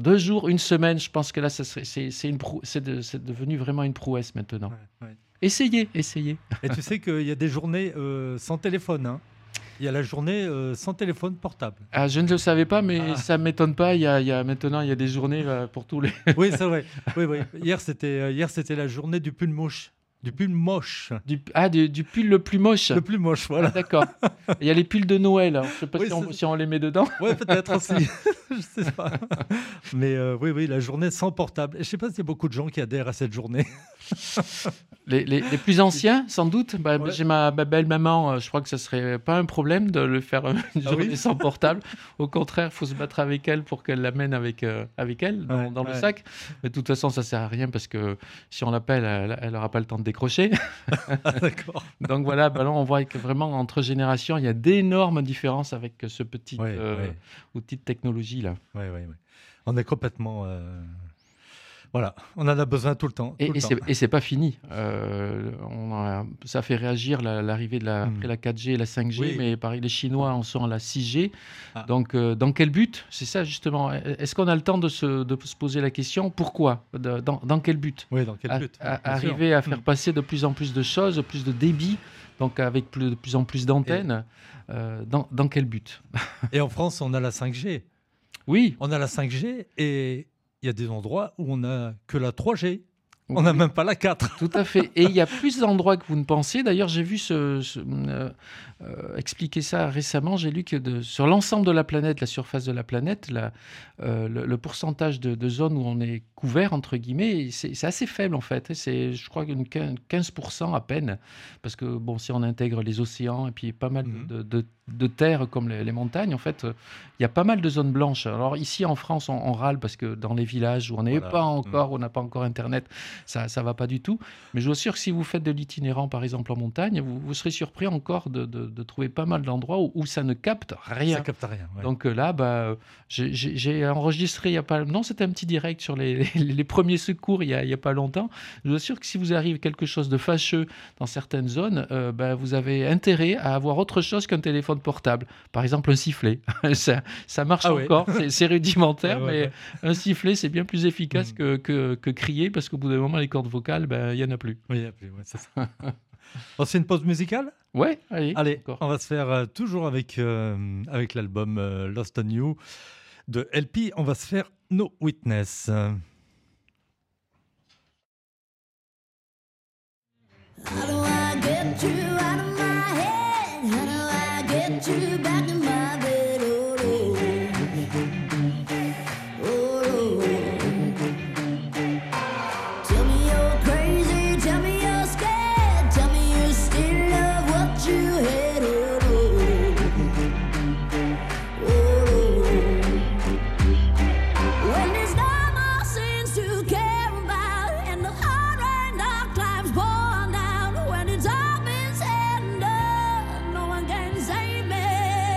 jours, une semaine, je pense que là, ça serait, c'est, c'est, une prou- c'est, de- c'est devenu vraiment une prouesse maintenant. Ouais, ouais. Essayez, essayez. Et tu sais qu'il y a des journées euh, sans téléphone. Hein. Il y a la journée euh, sans téléphone portable. Ah, je ne le savais pas, mais Ah. ça ne m'étonne pas. Il y, a, il y a maintenant, il y a des journées euh, pour tous les. Oui, c'est vrai. Oui, oui. Hier, c'était, euh, hier, c'était la journée du pull moche. Du pull moche. Du, ah, du, du pull le plus moche. Le plus moche, Ah, voilà. d'accord. Il y a les pulls de Noël. hein. Je ne sais pas Oui, si, on, c'est- si on les met dedans. Ouais, peut-être aussi. Je sais pas. Mais euh, oui, oui, la journée sans portable. Et je sais pas s'il y a beaucoup de gens qui adhèrent à cette journée. Les, les, les plus anciens, sans doute. Bah, Ouais. J'ai ma, ma belle-maman, euh, je crois que ce serait pas un problème de le faire euh, une Ah journée oui sans portable. Au contraire, il faut se battre avec elle pour qu'elle l'amène avec, euh, avec elle dans, Ouais, dans le ouais. sac. Mais de toute façon, ça sert à rien parce que si on l'appelle, elle n'aura pas le temps de décrocher. Ah, d'accord. Donc voilà, bah là, on voit que vraiment, entre générations, il y a d'énormes différences avec ce petit Ouais, euh, ouais. outil de technologie là. Ouais, ouais, ouais. On est complètement. euh, Voilà, on en a besoin tout le temps. Et, tout le et temps. c'est, et c'est pas fini. Euh, on a- ça fait réagir la- l'arrivée de la, Mm. après la quatre G et la cinq G, Oui. mais pareil, les Chinois en sont à la six G. Ah. Donc, euh, dans quel but? C'est ça justement. Est-ce qu'on a le temps de se, de se poser la question pourquoi? De- dans, dans quel but? Oui, dans quel À- but à- bien sûr. Arriver à faire Mm. passer de plus en plus de choses, plus de débit, donc avec plus, de plus en plus d'antennes. Euh, dans, dans quel but? Et en France, on a la cinq G. Oui. On a la cinq G et il y a des endroits où on n'a que la trois G. On n'a même pas la quatre. Tout à fait. Et il y a plus d'endroits que vous ne pensez. D'ailleurs, j'ai vu ce, ce- euh, euh, expliquer ça récemment. J'ai lu que de- sur l'ensemble de la planète, la surface de la planète, la- euh, le, le pourcentage de, de zones où on est couvert, entre guillemets, c'est c'est assez faible en fait. C'est, je crois, une quin- quinze pour cent à peine. Parce que, bon, si on intègre les océans et puis pas mal Mhm. de, de, de terres comme les, les montagnes, en fait, euh, il y a pas mal de zones blanches. Alors ici, en France, on, on râle parce que dans les villages où on n'est Voilà. pas encore, où on n'a pas encore Internet, ça ça va pas du tout. Mais je vous assure que si vous faites de l'itinérant, par exemple en montagne, vous, vous serez surpris encore de, de- de trouver pas mal d'endroits où, où ça ne capte rien. Ça capte rien. ouais. Donc euh, là, bah, j'ai- j'ai j'ai enregistré il y a pas... Non, c'était un petit direct sur les, les, les premiers secours il y, a, il y a pas longtemps. Je vous assure que si vous arrive quelque chose de fâcheux dans certaines zones, euh, bah, vous avez intérêt à avoir autre chose qu'un téléphone portable. Par exemple, un sifflet. ça, ça marche Ah ouais. encore, c'est- c'est rudimentaire, Ouais, ouais, mais ouais. un sifflet, c'est bien plus efficace Mm. que, que, que crier, parce qu'au bout d'un moment, les cordes vocales, ben, il n'y en a plus. Oui, et puis, ouais, c'est ça. On se fait une pause musicale. Ouais, allez. Allez, encore. on va se faire euh, toujours avec, euh, avec l'album euh, Lost on You de L P. On va se faire No Witness. How do I get you out of my head? How do I get you back in my bed? Oh, Lord. Oh, Lord. Tell me you're crazy, tell me you're scared, tell me you still love what you had. Oh, Lord. Oh, Lord. When there's no more sins to care about and the hard rain dark clouds pour down, when it's all been said and done, no one can save me.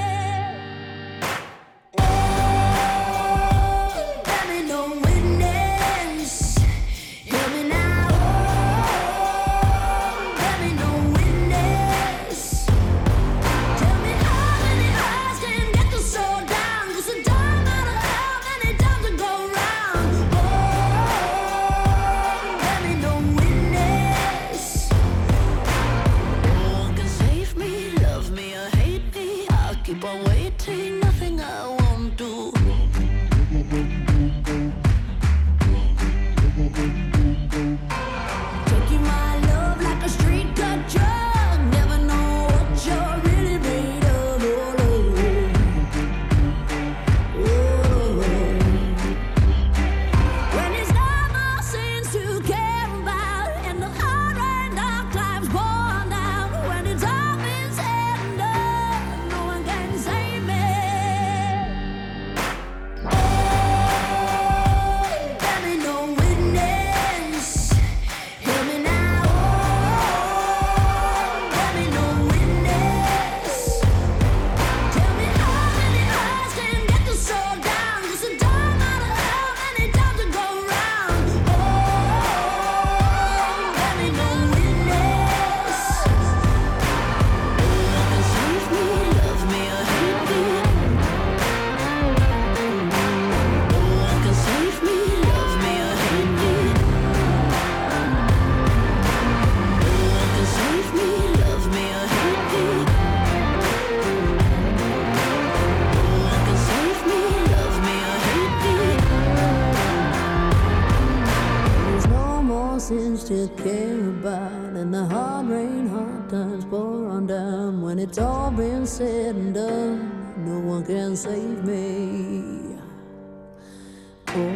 still care about. And the hard rain, hard times pour on down. When it's all been said and done, no one can save me. Oh,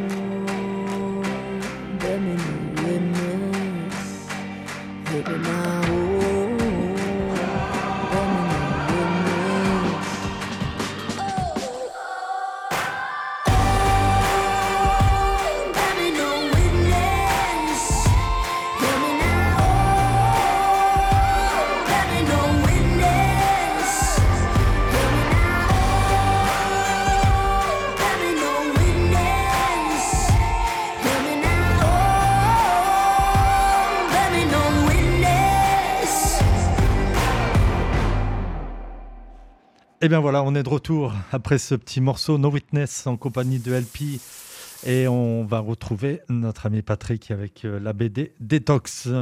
let me know witness. Hit me now. Et bien voilà, on est de retour après ce petit morceau No Witness en compagnie de L P et on va retrouver notre ami Patrick avec la B D Détox.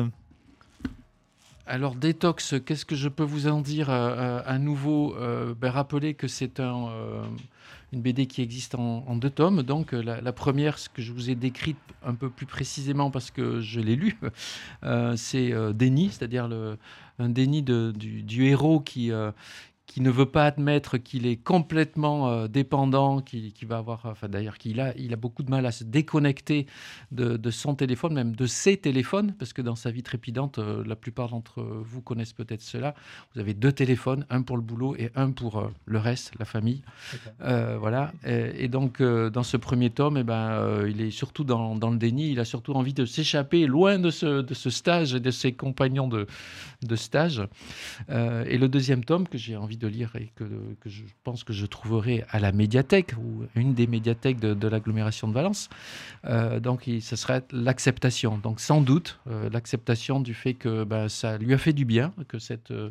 Alors Détox, qu'est-ce que je peux vous en dire euh, à nouveau euh, ben, rappelez que c'est un, euh, une B D qui existe en, en deux tomes. Donc la, la première, ce que je vous ai décrite un peu plus précisément parce que je l'ai lu, euh, c'est euh, Déni, c'est-à-dire le, un déni de, du, du héros qui... Euh, qui ne veut pas admettre qu'il est complètement euh, dépendant, qu'il, qu'il va avoir, enfin d'ailleurs qu'il a, il a beaucoup de mal à se déconnecter de, de son téléphone, même de ses téléphones, parce que dans sa vie trépidante, euh, la plupart d'entre vous connaissent peut-être cela. Vous avez deux téléphones, un pour le boulot et un pour euh, le reste, la famille. Euh, voilà. Et, et donc euh, dans ce premier tome, eh ben, euh, il est surtout dans, dans le déni. Il a surtout envie de s'échapper loin de ce, de ce stage et de ses compagnons de, de stage. Euh, et le deuxième tome que j'ai envie de lire et que, que je pense que je trouverai à la médiathèque ou une des médiathèques de, de l'agglomération de Valence. Euh, donc, il, ce serait l'acceptation. Donc, sans doute, euh, l'acceptation du fait que ben, ça lui a fait du bien, que cette, euh,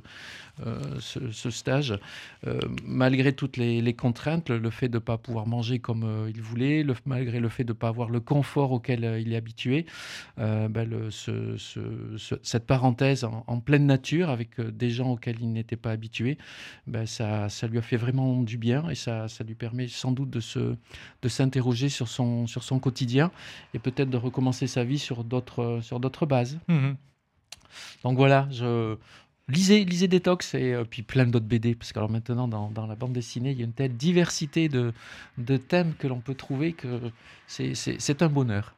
ce, ce stage, euh, malgré toutes les, les contraintes, le, le fait de ne pas pouvoir manger comme euh, il voulait, le, malgré le fait de ne pas avoir le confort auquel euh, il est habitué, euh, ben, le, ce, ce, ce, cette parenthèse en, en pleine nature avec euh, des gens auxquels il n'était pas habitué, ben ça, ça lui a fait vraiment du bien et ça, ça lui permet sans doute de, se, de s'interroger sur son, sur son quotidien et peut-être de recommencer sa vie sur d'autres, sur d'autres bases. Mmh. Donc voilà, je... lisez, lisez Détox et euh, puis plein d'autres B D, parce que alors maintenant dans, dans la bande dessinée, il y a une telle diversité de, de thèmes que l'on peut trouver que c'est, c'est, c'est un bonheur.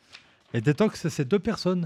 Et Détox, c'est deux personnes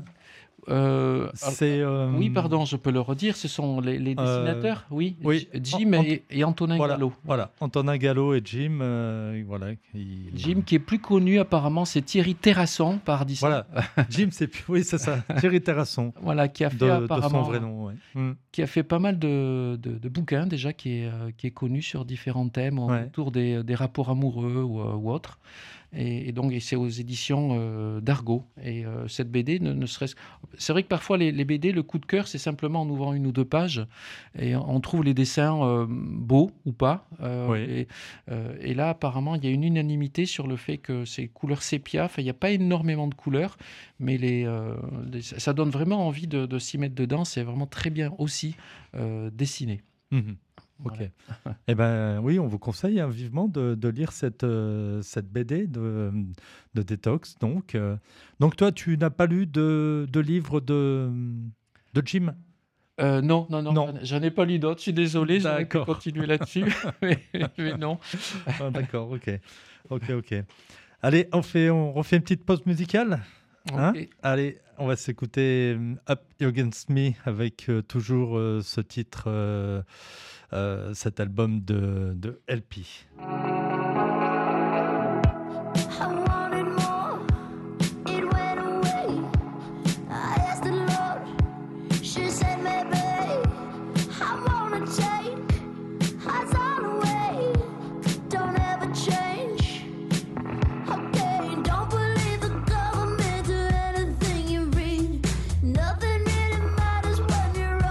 Euh, c'est, euh... Oui, pardon, je peux le redire. Ce sont les, les dessinateurs, euh... oui, oui. Jim Ant- et, et Antonin voilà, Gallo. Voilà, Antonin Gallo et Jim. Euh, voilà, il... Jim, qui est plus connu apparemment, c'est Thierry Terrasson par Disney. Voilà, Jim, c'est oui, c'est ça, Thierry Terrasson. Voilà, qui a fait de, apparemment, de son vrai nom, ouais. mm. qui a fait pas mal de, de, de bouquins déjà, qui est euh, qui est connu sur différents thèmes ouais. autour des, des rapports amoureux ou, euh, ou autres. Et, et donc, et c'est aux éditions euh, d'Argo. Et euh, cette B D, ne, ne serait-ce... C'est vrai que parfois, les, les B D, le coup de cœur, c'est simplement en ouvrant une ou deux pages. Et on trouve les dessins euh, beaux ou pas. Euh, oui. et, euh, et là, apparemment, il y a une unanimité sur le fait que c'est couleur sépia. Enfin, il n'y a pas énormément de couleurs, mais les, euh, les, ça donne vraiment envie de, de s'y mettre dedans. C'est vraiment très bien aussi euh, dessiné. Mmh. Ok. Voilà. Eh ben oui, on vous conseille hein, vivement de, de lire cette, euh, cette B D de, de Détox. Donc, euh, donc toi, tu n'as pas lu de, de livre de, de Jim euh, non, non, non, non. J'en ai pas lu d'autres. Je suis désolé, j'aurais pu continuer là-dessus, mais, mais non. Ah, d'accord, ok, ok, ok. Allez, on fait, on refait une petite pause musicale. Hein okay. Allez, on va s'écouter Up Against Me avec euh, toujours euh, ce titre. Euh, Euh, cet album de, de L P.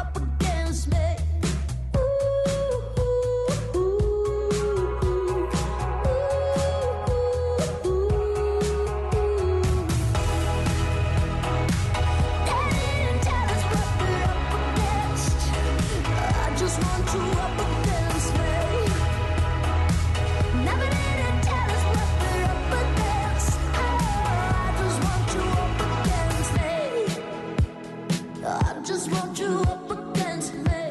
Ooh, ooh, ooh. just want you up against me,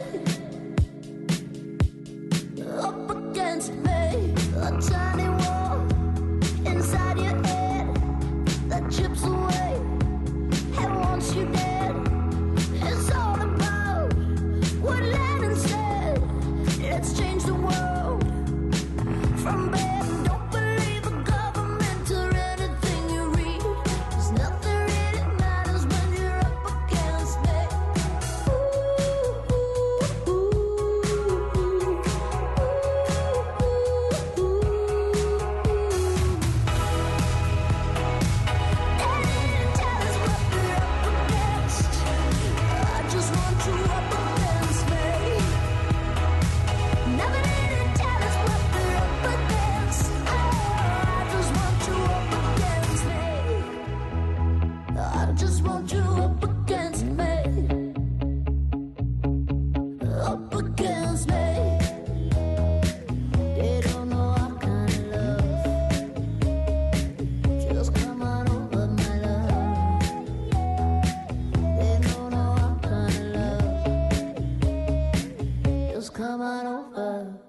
up against me. A tiny wall inside your head that chips away and wants you dead. It's all about what Lennon said. Let's change the world from bed. Don't believe the government or anything you read, 'cause nothing really matters when you're up against me. Ooh, ooh, ooh, ooh, ooh, ooh, ooh. They didn't tell us what we're up against. I just want you up against me. Never didn't tell us what we're up against. Oh, I just want you up against me. I just want you up against me. Up against me. They don't know our kind of love. Just come on over, my love. They don't know our kind of love. Just come on over.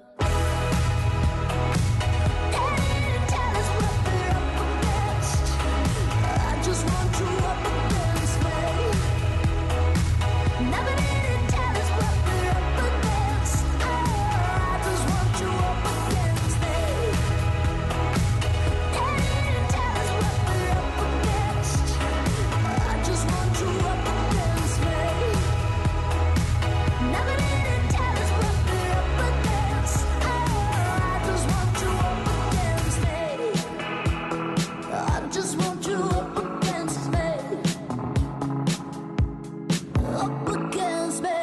They didn't tell us what we're up against. I just want you up against me. Never didn't tell us what we're up against. Oh, I just want you up against me. They didn't tell us what we're up against. I just want you up against me. Never didn't tell us what we're up against. Oh, I just want you up against me. I just want you up against me. Up against me.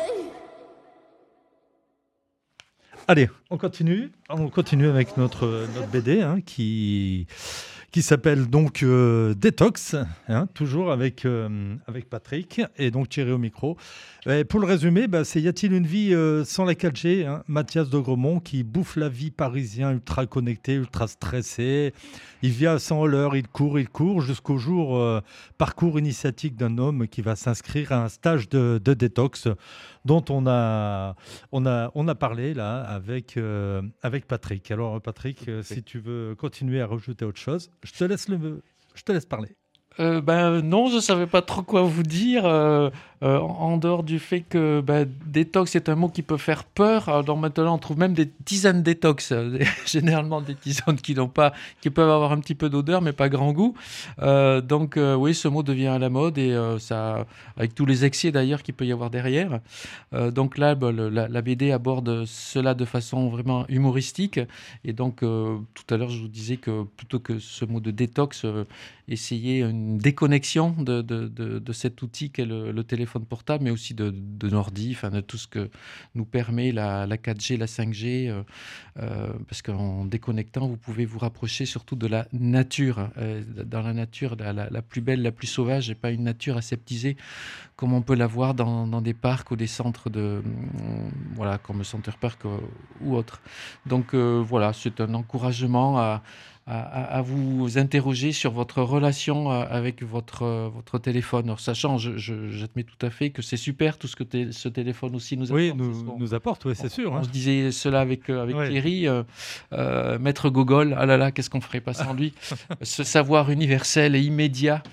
Allez, on continue. On continue avec notre, notre B D hein, qui, qui s'appelle donc euh, Détox, hein, toujours avec, euh, avec Patrick et donc Thierry au micro. Et pour le résumer, bah, c'est Y a-t-il une vie euh, sans la quatre G hein, Mathias de Gremont qui bouffe la vie parisien ultra connecté, ultra stressé. Il vient sans l'heure, il court, il court jusqu'au jour euh, parcours initiatique d'un homme qui va s'inscrire à un stage de, de détox dont on a, on a, on a parlé là avec, euh, avec Patrick. Alors Patrick, euh, si tu veux continuer à rajouter autre chose, je te laisse, le, je te laisse parler. Euh, ben non, je savais pas trop quoi vous dire. Euh, euh, en dehors du fait que ben, détox est un mot qui peut faire peur. Alors maintenant, on trouve même des tisanes détox. Généralement des tisanes qui n'ont pas, qui peuvent avoir un petit peu d'odeur, mais pas grand goût. Euh, donc euh, oui, ce mot devient à la mode et euh, ça, avec tous les excès d'ailleurs qu'il peut y avoir derrière. Euh, donc là, ben, le, la, la B D aborde cela de façon vraiment humoristique. Et donc euh, tout à l'heure, je vous disais que plutôt que ce mot de détox, euh, essayer une déconnexion de, de, de, de cet outil qu'est le, le téléphone portable, mais aussi de, de l'ordi, enfin de tout ce que nous permet la, la quatre G, la cinq G, euh, euh, parce qu'en déconnectant, vous pouvez vous rapprocher surtout de la nature. Euh, dans la nature, la, la, la plus belle, la plus sauvage, et pas une nature aseptisée comme on peut la voir dans, dans des parcs ou des centres de, euh, voilà, comme Center Park euh, ou autre. Donc euh, voilà, c'est un encouragement à À, à, à vous interroger sur votre relation avec votre, votre téléphone. Alors, sachant, je, je, j'admets tout à fait que c'est super tout ce que t- ce téléphone aussi nous apporte. Oui, nous, nous apporte, oui, c'est on, sûr. On hein. se disait cela avec, avec Ouais. Thierry, euh, euh, Maître Gogol, ah là là, qu'est-ce qu'on ferait pas sans lui. Ce savoir universel et immédiat.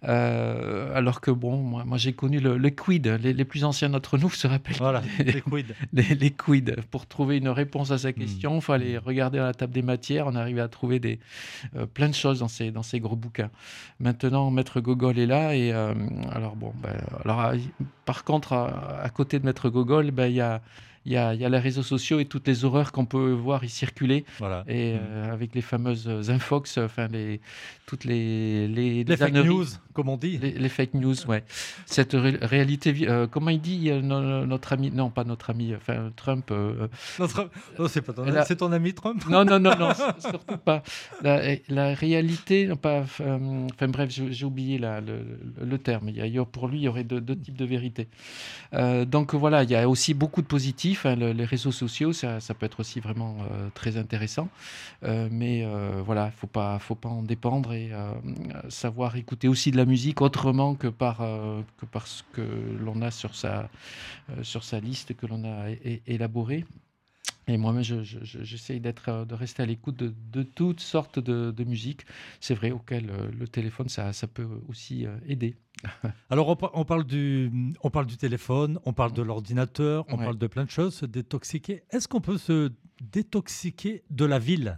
Euh, alors que bon, moi, moi j'ai connu le, le quid. Les, les plus anciens d'entre nous se rappellent. Voilà, les, les quid. les, les quid. Pour trouver une réponse à sa question, il Mmh. fallait regarder à la table des matières. On arrivait à trouver des, euh, plein de choses dans ces, dans ces gros bouquins. Maintenant, Maître Gogol est là. Et euh, alors, bon, ben, alors, à- par contre, à, à côté de Maître Gogol, ben, il y a. Il y, a, il y a les réseaux sociaux et toutes les horreurs qu'on peut voir y circuler. Voilà. Et Mmh. euh, avec les fameuses infox, enfin, les, toutes les, les, Les fake âneries. news, comme on dit. Les, les fake news, ouais. Cette ré- réalité, vi- euh, comment il dit euh, no- notre ami, non pas notre ami, enfin Trump. euh, Notre- Non, c'est pas ton, La- c'est ton ami Trump. non, non, non, non, s- surtout pas. La, la réalité, non, pas. euh, Enfin bref, j'ai j'ai oublié la- le, le- le terme. Il y a, il y a- pour lui, il y aurait deux, deux types de vérité. Euh, donc voilà, il y a aussi beaucoup de positifs. Enfin, le, les réseaux sociaux, ça, ça peut être aussi vraiment euh, très intéressant. Euh, mais euh, voilà, faut pas, faut pas en dépendre et euh, savoir écouter aussi de la musique autrement que par euh, que par ce que l'on a sur sa euh, sur sa liste que l'on a é- élaborée. Et moi-même, je, je- je- j'essaye d'être, euh, de rester à l'écoute de, de toutes sortes de, de musique. C'est vrai, auquel euh, le téléphone, ça, ça peut aussi euh, aider. Alors, on, par- on parle du, on parle du téléphone, on parle de l'ordinateur, on Ouais. parle de plein de choses, se détoxiquer. Est-ce qu'on peut se détoxiquer de la ville?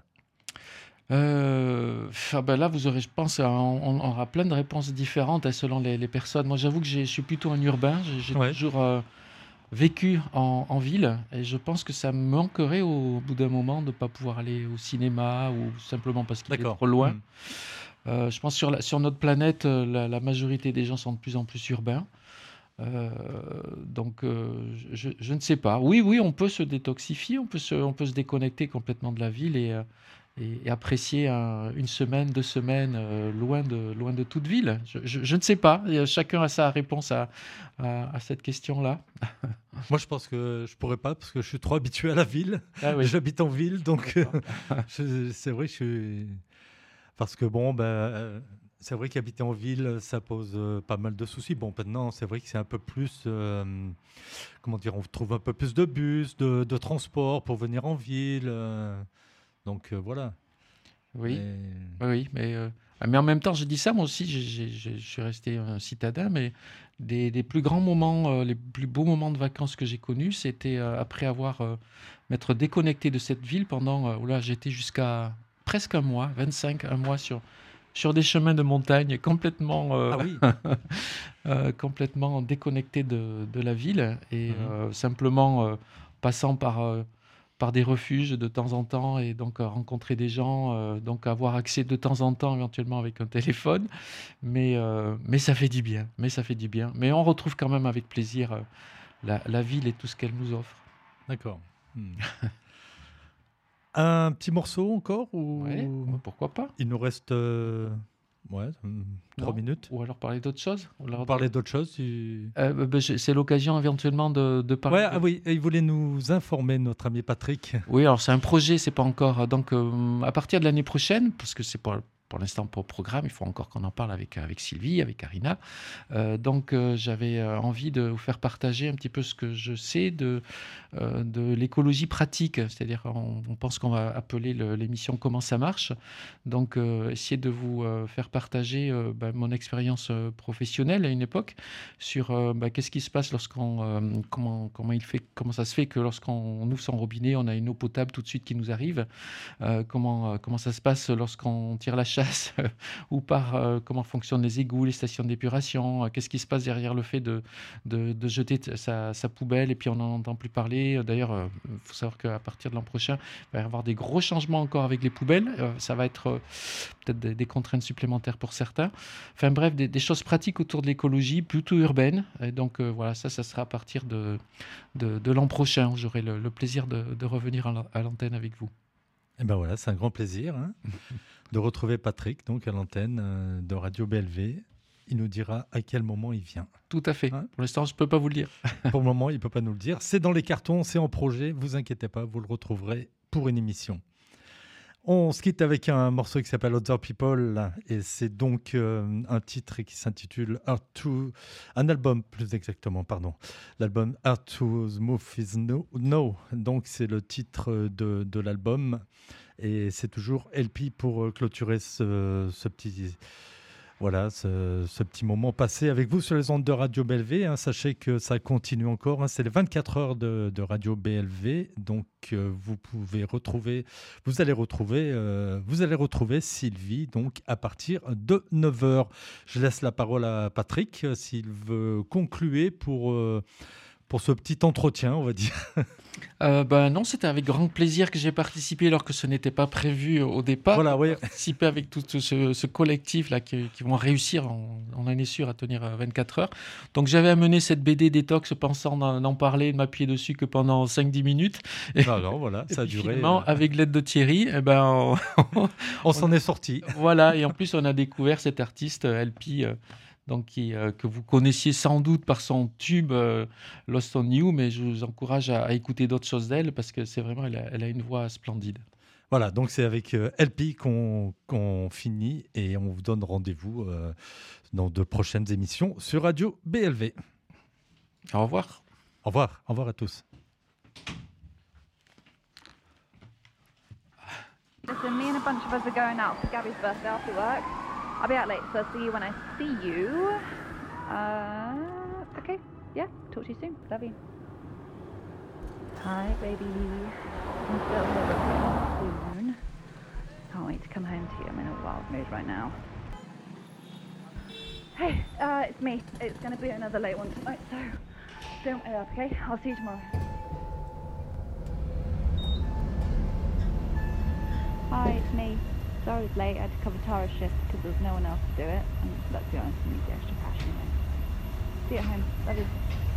Euh, ah ben là, vous aurez, je pense, on, on aura plein de réponses différentes hein, selon les, les personnes. Moi, j'avoue que j'ai- je suis plutôt un urbain. J'ai j'ai Ouais. toujours euh, vécu en, en ville et je pense que ça me manquerait au, bout d'un moment de ne pas pouvoir aller au cinéma ou simplement parce qu'il est D'accord. trop loin. Hmm. Euh, je pense que sur, la- sur notre planète, euh, la, la majorité des gens sont de plus en plus urbains. Euh, donc, euh, je, je ne sais pas. Oui, oui, on peut se détoxifier, on peut se, on peut se déconnecter complètement de la ville et, euh, et, et apprécier un- une semaine, deux semaines euh, loin de, loin de toute ville. Je, je- je ne sais pas. Et, euh, chacun a sa réponse à, à, à cette question-là. Moi, je pense que je pourrais pas parce que je suis trop habitué à la ville. Ah oui. J'habite en ville, donc euh, D'accord. je- c'est vrai, je suis. Parce que bon, ben, euh, c'est vrai qu'habiter en ville, ça pose euh, pas mal de soucis. Bon, maintenant, c'est vrai que c'est un peu plus. euh, comment dire, on trouve un peu plus de bus, de, de transport pour venir en ville. euh, donc euh, voilà. Oui. Mais- Oui, mais, euh, ah, mais en même temps, je dis ça, moi aussi, j'ai- j'ai- j'ai- je suis resté un citadin, mais des, des plus grands moments, euh, les plus beaux moments de vacances que j'ai connus, c'était euh, après avoir euh, m'être déconnecté de cette ville pendant, euh, oula, j'étais jusqu'à presque un mois, vingt-cinq, un mois sur, sur des chemins de montagne complètement, euh, Ah oui. euh, complètement déconnecté de, de la ville et Mhm. euh, simplement euh, passant par, euh, par des refuges de temps en temps et donc euh, rencontrer des gens, euh, donc avoir accès de temps en temps éventuellement avec un téléphone. Mais, euh, mais ça fait du bien, mais ça fait du bien. Mais on retrouve quand même avec plaisir euh, la, la ville et tout ce qu'elle nous offre. D'accord. Hmm. Un petit morceau encore ou Ouais, ouais, pourquoi pas. il nous reste euh, ouais, hmm, trois Non. minutes. Ou alors parler d'autre chose. Ou alors- On parlait d'autre chose. tu- Euh, bah, bah, c'est c'est l'occasion éventuellement de, de parler. Ouais, de- ah oui, il voulait nous informer, notre ami Patrick. Oui, alors c'est un projet, c'est pas encore. Donc euh, à partir de l'année prochaine, parce que c'est pour, pour l'instant pas au programme, il faut encore qu'on en parle avec, avec Sylvie, avec Karina. Euh, donc euh, j'avais euh, envie de vous faire partager un petit peu ce que je sais de, euh, de l'écologie pratique. C'est-à-dire, on, on pense qu'on va appeler le- l'émission Comment ça marche. Donc euh, essayer de vous euh, faire partager euh, bah, mon expérience euh, professionnelle à une époque sur euh, bah, qu'est-ce qui se passe lorsqu'on euh, comment comment il fait comment ça se fait que lorsqu'on ouvre son robinet on a une eau potable tout de suite qui nous arrive. Euh, comment euh, comment ça se passe lorsqu'on tire la chasse ou par euh, comment fonctionnent les égouts, les stations d'épuration, euh, qu'est-ce qui se passe derrière le fait de de, de jeter t- sa, sa poubelle et puis on n'en entend plus parler. D'ailleurs, il faut savoir qu'à partir de l'an prochain il va y avoir des gros changements encore avec les poubelles. Euh, ça va être euh, peut-être des, des contraintes supplémentaires pour certains. Enfin bref, des, des choses pratiques autour de l'écologie, plutôt urbaine. Et donc euh, voilà, ça, ça sera à partir de, de, de l'an prochain. J'aurai le, le plaisir de, de revenir à la- à l'antenne avec vous. Et ben voilà, c'est un grand plaisir hein, de retrouver Patrick donc à l'antenne euh, de Radio B L V. Il nous dira à quel moment il vient. Tout à fait. Hein Pour l'instant, je ne peux pas vous le dire. Pour le moment, il ne peut pas nous le dire. C'est dans les cartons, c'est en projet. Vous inquiétez pas, vous le retrouverez pour une émission. On se quitte avec un morceau qui s'appelle Other People et c'est donc euh, un titre qui s'intitule Hard to... un album plus exactement, pardon. L'album Hard to Move is No. no. Donc c'est le titre de, de l'album et c'est toujours L P pour clôturer ce, ce petit... Voilà, ce, ce petit moment passé avec vous sur les ondes de Radio B L V. Hein. Sachez que ça continue encore. Hein. C'est les vingt-quatre heures de, de Radio B L V. Donc, euh, vous pouvez retrouver, vous allez retrouver, euh, vous allez retrouver Sylvie donc à partir de neuf heures. Je laisse la parole à Patrick euh, s'il veut conclure pour, euh, pour ce petit entretien, on va dire. Euh, ben non, c'était avec grand plaisir que j'ai participé alors que ce n'était pas prévu au départ. Voilà, oui. Participer avec tout ce, ce collectif-là qui, qui vont réussir, on, on en est sûr, à tenir euh, vingt-quatre heures. Donc j'avais amené cette B D Détox pensant n'en n'en parler, de m'appuyer dessus que pendant cinq dix minutes. Et, Non, non, voilà, et ça a puis duré. finalement, euh, avec l'aide de Thierry, eh ben, on, on s'en est sorti. voilà, et en plus on a découvert cet artiste euh, L P euh, donc qui, euh, que vous connaissiez sans doute par son tube euh, Lost on You, mais je vous encourage à, à écouter d'autres choses d'elle parce que c'est vraiment, elle a, elle a une voix splendide. Voilà, donc c'est avec euh, L P qu'on qu'on finit et on vous donne rendez-vous euh, dans de prochaines émissions sur Radio B L V. Au revoir. Au revoir, au revoir à tous. Listen, me and a bunch of us are going out for Gabby's birthday after work. I'll be out late, so I'll see you when I see you. Uh, okay, yeah, talk to you soon. Love you. Hi, baby. I'm still here recording soon. Can't wait to come home to you. I'm in a wild mood right now. Hey, uh, it's me. It's going to be another late one tonight, so don't wait up, okay? I'll see you tomorrow. Hi, it's me. Sorry it's late. I had to cover Tara's shift because there was no one else to do it. And let's be honest, I need the extra cash anyway. See you at home. Love you.